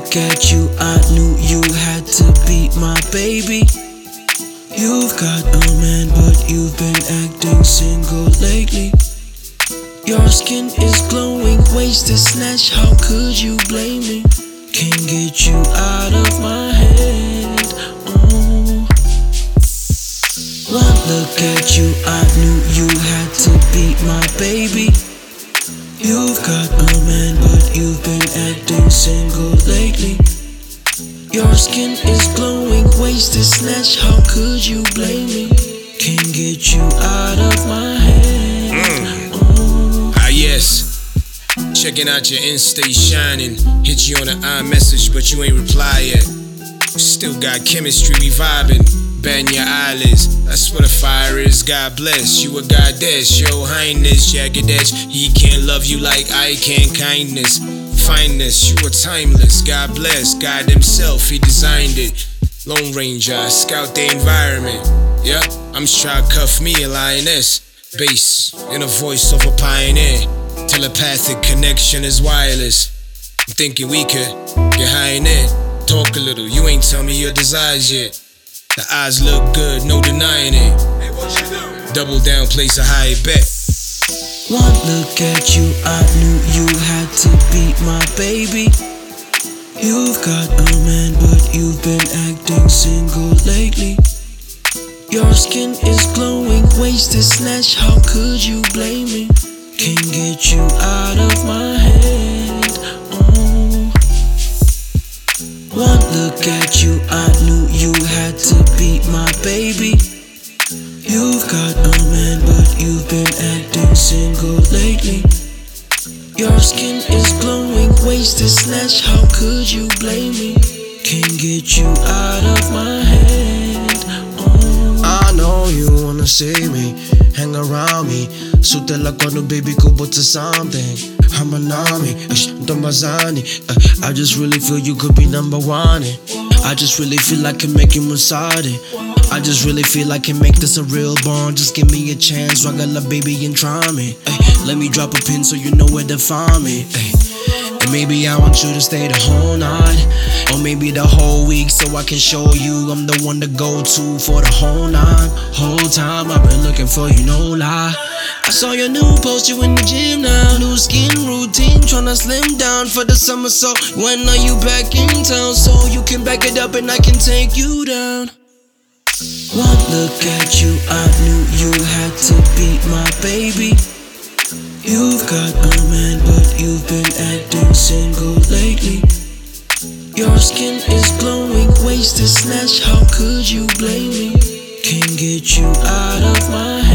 look at you, I knew you had to be my baby. You've got a man, but you've been acting single lately. Your skin is glowing, wasted snatch, how could you blame me? Can't get you out of my head, oh. One look at you, I knew you had to be my baby. You've got a man, but you've been acting single lately. Your skin is glowing, wasted snatch, how could you blame me? Can't get you out of my head, oh. Yes. Checking out your Insta shining. Hit you on an iMessage, but you ain't reply yet. Still got chemistry, we vibing. Bend your eyelids, that's what a fire is. God bless you, a goddess, your highness, jagged edge. He can't love you like I can. Kindness, fineness, you are timeless. God bless, God himself, he designed it. Lone Ranger, I scout the environment. Yeah, I'm just trying to cuff me a lioness. Bass, in a voice of a pioneer. Telepathic connection is wireless. I'm thinking we could get high in it. Talk a little, you ain't tell me your desires yet. The eyes look good, no denying it. Hey, what you do? Double down, place a high bet. One look at you, I knew you had to be my baby. You've got a man, but you've been acting single lately. Your skin is glowing, wasted snatch, how could you blame me? Can't get you out of my head, oh. One look at you, I knew you had to be my baby. You've got a man, but you've been acting single lately. Your skin is glowing, wasted snatch, how could you blame me? Can't get you out of my head, oh. I know you wanna see me, hang around me. Sute la kwano baby ko buta something. Hamanami, Domazani. I just really feel you could be number one. I just really feel I can make you Musadi. I just really feel I can make this a real bond. Just give me a chance, Ragala baby, and try me. Let me drop a pin so you know where to find me. And maybe I want you to stay the whole night, or maybe the whole week, so I can show you I'm the one to go to for the whole night. Whole time I've been looking for you, no lie. I saw your new post, you in the gym now. New skin routine, tryna slim down for the summer. So when are you back in town? So you can back it up and I can take you down. One look at you, I knew you had to be my baby. You've got a man, but you've been acting single lately. Your skin is glowing, wasted snatch, how could you blame me? Can't get you out of my head.